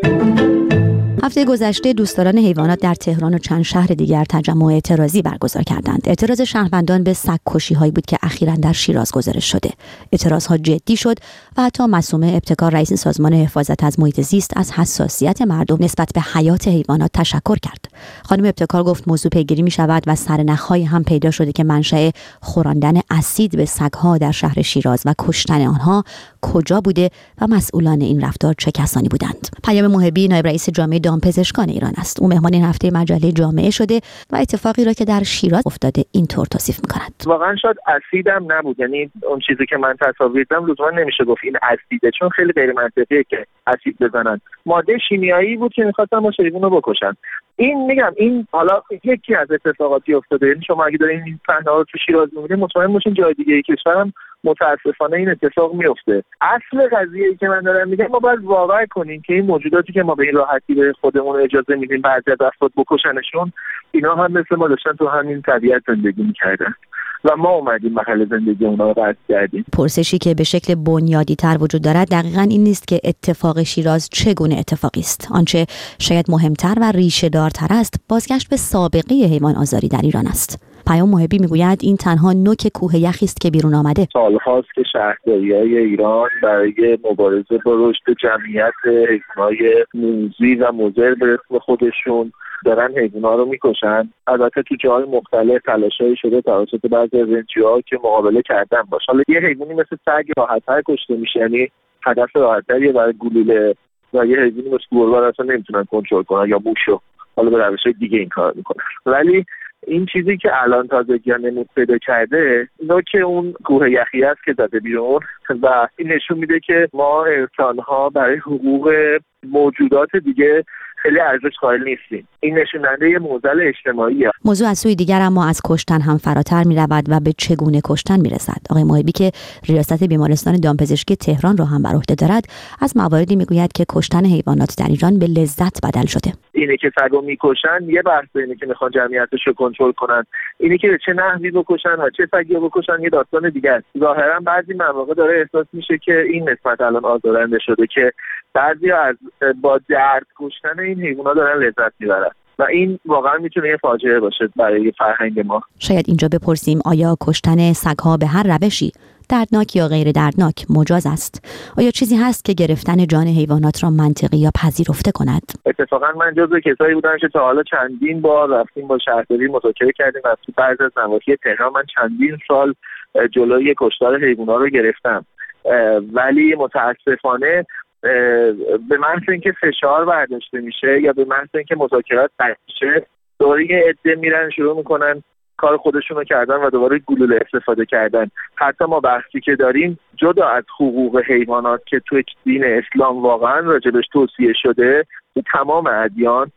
هفته گذشته دوستداران حیوانات در تهران و چند شهر دیگر تجمع اعتراضی برگزار کردند. اعتراض شهروندان به سگ‌کشی‌هایی بود که اخیراً در شیراز گزارش شده. اعتراضها جدی شد و حتی معصومه ابتکار رئیس سازمان حفاظت از محیط زیست از حساسیت مردم نسبت به حیات حیوانات تشکر کرد. خانم ابتکار گفت موضوع پیگیری می‌شود و سرنخ‌هایی هم پیدا شده که منشأ خوراندن اسید به سگ‌ها در شهر شیراز و کشتن آنها کجا بوده و مسئولان این رفتار چه کسانی بودند. پیام محبی نایب رئیس جامعه دامپزشکان ایران است. او مهمان این هفته مجله جامعه شده و اتفاقی را که در شیراز افتاده اینطور توصیف می‌کند. واقعا شاید اسیدم نبود، یعنی اون چیزی که من تصور دیدم لزوما نمیشه گفت این اسیده، چون خیلی غیر منطقیه که اسید بزنن. ماده شیمیایی بود که می‌خواستن ما حیوان رو بکشن. این حالا یکی از اتفاقاتی افتاده. یعنی شما اگه دارین این صحنه‌ها رو تو شیراز می‌بینید مطمئن باشین جای دیگه کشورم متاسفانه این اتفاق میفته. اصل قضیه‌ای که من دارم میگم ما باید باور کنیم که این موجوداتی که ما به این راحتی به خودمون اجازه میدیم بعضی از افراد بکشنشون، اینا هم مثل ما داشتن تو همین طبیعت زندگی میکردن و ما اومدیم محل زندگی اونا رو قطع کردیم. پرسشی که به شکل بنیادی تر وجود دارد دقیقاً این نیست که اتفاق شیراز چگونه اتفاقی است. آنچه شاید مهمتر و ریشه دارتر است بازگشت به سابقه حیوان آزاری در ایران است. پیام محبی میگوید این تنها نوک کوه یخی است که بیرون آمده. سال‌هاست که شهرداری‌های ایران برای مبارزه با رشد جمعیت حیوانات موذی و مضر به اسم خودشون دارن حیوانات رو میکشن. البته تو جاهای مختلف تلاشایی شده توسط بعضی از NGOها که مقابله کردن باشه. حالا یه حیوانی مثل سگ راحت‌تر کشته میشه، یعنی هدف راحت‌تریه برای گلوله، و یه حیوانی مثل گربه اصلا نمیتونن کنترل کنن یا موشو، حالا به روش‌های دیگه این کار میکنن. ولی این چیزی که الان تازگی نمود پیدا کرده نوک اون کوه یخی است که زده بیرون و این نشون میده که ما انسان‌ها برای حقوق موجودات دیگه خیلی ارزش قائل نیستیم. این نشوننده معضل اجتماعیه. موضوع از سوی دیگر اما از کشتن هم فراتر می‌رود و به چگونه کشتن می‌رسد. آقای محبی که ریاست بیمارستان دامپزشکی تهران را هم بر عهده دارد از مواردی میگوید که کشتن حیوانات در ایران به لذت بدل شده. اینه که سگو میکشن یه بحث، اینه که میخوان جمعیتش رو کنترل کنن، اینه که چه نحوی بکشن و چه سگی رو بکشن یه داستان دیگه است. ظاهرا بعضی مواقع داره احساس میشه که این نسبت الان آزارنده شده که بعضی از با درد کشتن این حیونا دارن لذت میبرن. و این واقعا میتونه یه فاجعه باشه برای فرهنگ ما. شاید اینجا بپرسیم آیا کشتن سگ‌ها به هر روشی، دردناک یا غیر دردناک، مجاز است؟ آیا چیزی هست که گرفتن جان حیوانات را منطقی یا پذیرفته کند؟ اتفاقا من جزو کسایی بودم که تا حالا چندین بار رفتیم با شهرداری مذاکره کردیم و تو بعضی از نواحی تهران من چندین سال جلوی کشتار حیوانات رو گرفتم، ولی متاسفانه به محض اینکه فشار برداشته میشه یا به محض اینکه مذاکرات تموم میشه دوباره یه عده میرن شروع میکنن کار خودشونو کردن و دوباره گلوله استفاده کردن. حتی ما بحثی که داریم جدا از حقوق حیوانات که توی دین اسلام واقعا راجبش توصیه شده تو تمام ادیان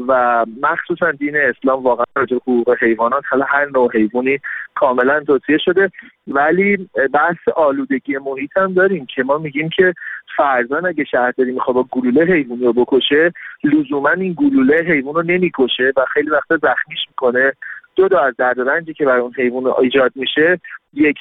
و مخصوصا دین اسلام واقعا راجب حقوق حیوانات حالا هر نوع حیوانی کاملا توصیه شده، ولی بحث آلودگی محیط هم داریم که ما میگیم که فرضاً اگه شهرداری میخواد با گلوله حیوانی رو بکشه لزوما این گلوله حیوان رو نمیکشه و خیلی وقتا زخمیش میکنه. جدا از درد و رنجی که برای اون حیوان ایجاد میشه، یک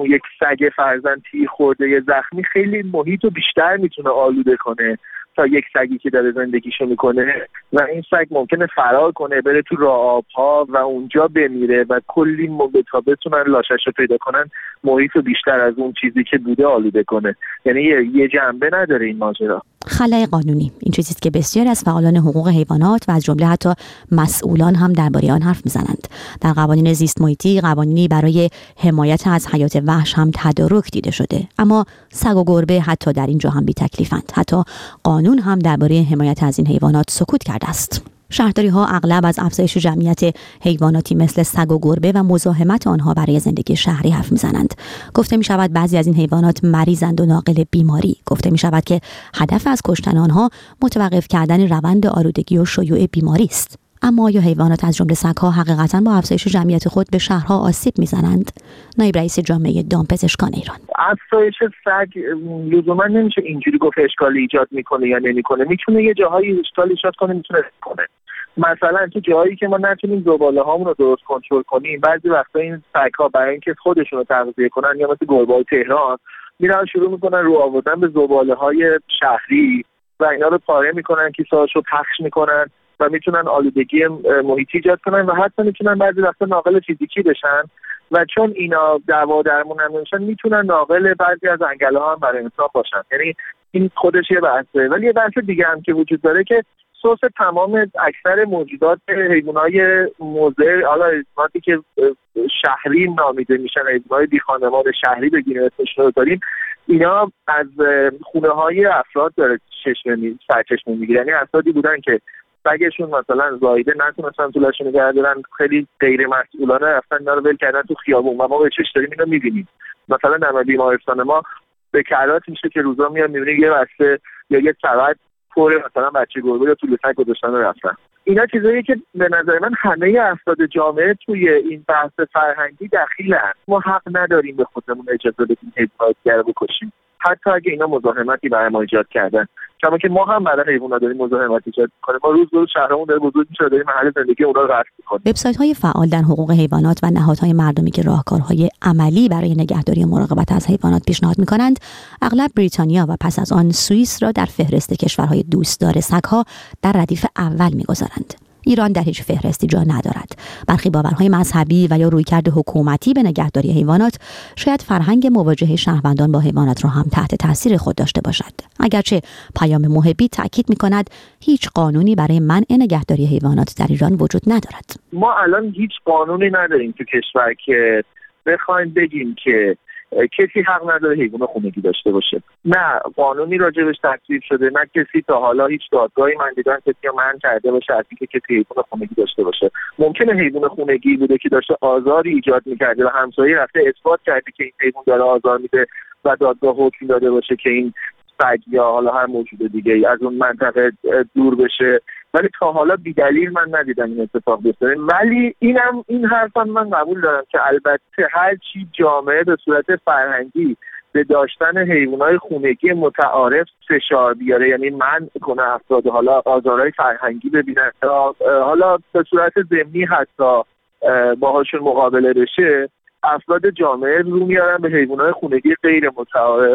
سگ فرضاً تیر خورده یا زخمی خیلی محیط رو بیشتر میتونه آلوده کنه تا یک سگی که داره زندگیشو میکنه و این سگ ممکنه فرار کنه بره تو راه آبها و اونجا بمیره و کلی تا بتونن لاشش رو پیدا کنن محیط رو بیشتر از اون چیزی که بوده آلوده کنه. یعنی یه جنبه نداره این ماجرا. خلأ قانونی این چیزی است که بسیاری از فعالان حقوق حیوانات و از جمله حتی مسئولان هم درباره آن حرف میزنند. در قوانین زیست محیطی قوانینی برای حمایت از حیات وحش هم تدارک دیده شده، اما سگ و گربه حتی در اینجا هم بی تکلیفند. حتی قانون هم درباره حمایت از این حیوانات سکوت کرده است. شهرداری‌ها اغلب از افزایش جمعیت حیواناتی مثل سگ و گربه و مزاحمت آنها برای زندگی شهری حرف می‌زنند. گفته می‌شود بعضی از این حیوانات مریضند و ناقل بیماری. گفته می‌شود که هدف از کشتن آنها متوقف کردن روند آلودگی و شیوع بیماری است. اما آیا حیوانات از جمله سگ‌ها حقیقتاً با افزایش جمعیت خود به شهرها آسیب می‌زنند؟ نایب رئیس جامعه دامپزشکان ایران: افزایش سگ لزوما نمیشه اینجوری گفت اشکالی ایجاد میکنه یا نمیکنه. میتونه یه جاهایی اشکال ایجاد کنه، میتونه کنه. مثلا تو جایی که ما نتونیم زباله هامون رو درست کنترل کنیم، بعضی وقتا این سگ‌ها برای اینکه خودشون رو تغذیه کنن یا مثل گربه‌های تهران میرن شروع میکنن رو آوردن به زباله‌های شهری و اینا رو پاره میکنن، کیسه‌هاشو پخش میکنن و میتونن آلودگی محیطی ایجاد کنن و حتی میتونن بعضی وقتا ناقل فیزیکی بشن و چون اینا دوا درمون نمیشن میتونن ناقل بعضی از انگل‌ها هم برای انسان باشن. یعنی این خودش یه بحثه. ولی یه بحث دیگه هم که وجود داره که سورس تمام اکثر موجودات حیوانات مضر، حالا حیواناتی که شهری نامیده میشن، حیوانات بی خانمان شهری بگیریم اسمشون رو داریم، اینا از خونه‌های افراد داره سرچشمه میگیره. یعنی افرادی بودن که سگشون مثلا زایده نتونستن طولشون نگه دارن، خیلی غیر مسئولانه رفتن اینا رو ول کردن تو خیابون و ما به چش داریم اینو میبینیم. مثلا در بیمارستان ما به کرات میشه که روزا میاد میبینی یه بسته یا یه سبد پر مثلا بچه گربه یا طول سگ گذاشتن رفتن. اینا چیزایی که به نظر من همه افراد جامعه توی این بحث فرهنگی دخیلن. ما حق نداریم به خودمون اجازه بدیم حیوانات رو بکشیم، حتی اگه اینا مزاحمتی برای ما ایجاد کردن. چون که ما هم برای حیوانات داریم مزاحمت ایجاد می‌کنیم. ما روز به روز شهرمون داره بزرگ میشه، داریم محل زندگی اونها رو قطع می‌کنیم. وبسایت‌های فعال در حقوق حیوانات و نهادهای مردمی که راهکارهای عملی برای نگهداری و مراقبت از حیوانات پیشنهاد می‌کنند، اغلب بریتانیا و پس از آن سوئیس را در فهرست کشورهای دوستدار سگ‌ها در ردیف اول می‌گذارند. ایران در هیچ فهرستی جا ندارد. برخی باورهای مذهبی و یا رویکرد حکومتی به نگهداری حیوانات شاید فرهنگ مواجهه شهروندان با حیوانات را هم تحت تاثیر خود داشته باشد. اگرچه پیام محبی تاکید می‌کند هیچ قانونی برای منع نگهداری حیوانات در ایران وجود ندارد. ما الان هیچ قانونی نداریم تو کشور که بخوایم بگیم که کسی حق نداره حیوان خونگی داشته باشه. نه قانونی راجبش تصویب شده، نه کسی تا حالا هیچ دادگاهی من دیدم کسی منع کرده باشه از اینکه کسی حیوان خونگی داشته باشه. ممکنه حیوان خونگی بوده که داشته آزاری ایجاد می‌کرده و همسایه رفته اثبات کرده که این حیوان داره آزار میده و دادگاه حکم داده باشه که این سگ یا حالا هر موجود دیگه از اون منطقه دور بشه. ولی تا حالا بی‌دلیل من ندیدم این اتفاق بیفته. ولی این حرفم من قبول دارم که البته هر چی جامعه به صورت فرهنگی به داشتن حیوانات خونگی متعارف فشار بیاره، یعنی منع کنه افراد حالا آزارهای فرهنگی ببینن، حالا به صورت ضمنی حتی باهاشون مقابله بشه، افراد جامعه رو میارن به حیوانات خونگی غیر متعارف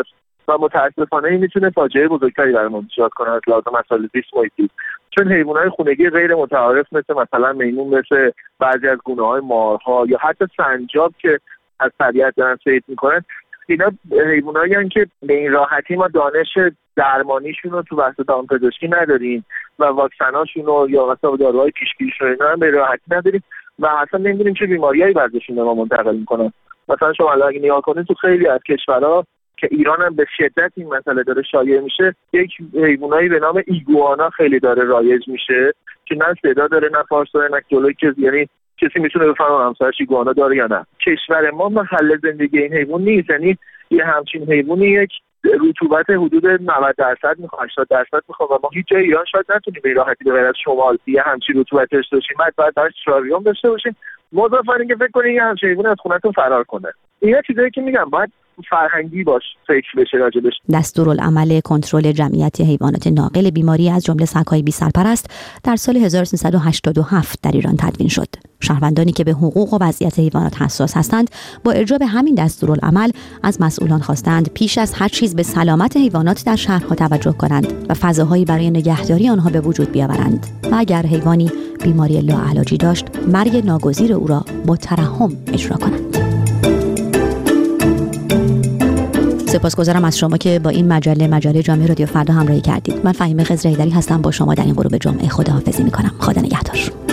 و متاسفانه این میتونه فاجعه بزرگتری برای ما ایجاد کنه از لحاظ مسائل زیست محیطی، چون حیوانات خونگی غیر متعارف مثلا میمون، مثل بعضی از گونه‌های مارها یا حتی سنجاب که از طبیعت دارن صید میکنن، اینا حیوانایی هستن که به این راحتی ما دانش درمانیشون رو تو بحث دامپزشکی نداریم و واکسناشون رو یا مثلا داروهای پیشگیریشون رو به راحتی نداریم و اصلا نمیدونیم چه بیماریایی بعدشون به ما منتقل میکنن. مثلا شما الان اگه نگاه کنید تو خیلی از کشورها که ایران هم به شدت این مسئله داره شایع میشه، یک حیوانایی به نام ایگوانا خیلی داره رایج میشه که نه صدا داره نه فارس داره نه جلوی کسی، یعنی کسی میتونه بفهمه همسرش ایگوانا داره یا نه. کشور ما محل زندگی این حیوان نیست، یعنی یه همچین حیوانی یک رطوبت حدود 90% میخواد 80% میخواد و ما هیچ جای ایران شاید نتونیم به راحتی به غیر از شمال یه همچین رطوبت داشته باشیم، بعد براش تراریوم داشته باشیم. مضافاً اینکه فکر کنید یه همچین حیوانی از خونتون فرار کنه. اینا چیزایی که میگم باید فرهنگی باش فکر بشه راجبش. دستورالعمل کنترل جمعیت حیوانات ناقل بیماری از جمله سگ‌های بی‌سرپرست در سال 1387 در ایران تدوین شد. شهروندانی که به حقوق و وضعیت حیوانات حساس هستند با اجرا به همین دستورالعمل از مسئولان خواستند پیش از هر چیز به سلامت حیوانات در شهرها توجه کنند و فضاهایی برای نگهداری آنها به وجود بیاورند و اگر حیوانی بیماری لاعلاجی داشت مرگ ناگزیر او را با ترحم اجرا کنند. سپاسگزارم از شما که با این مجله جامعه رادیو فردا همراهی کردید. من فهیمه خضرحیدری هستم، با شما در این غروب جمعه خداحافظی می‌کنم. خدا نگهدار.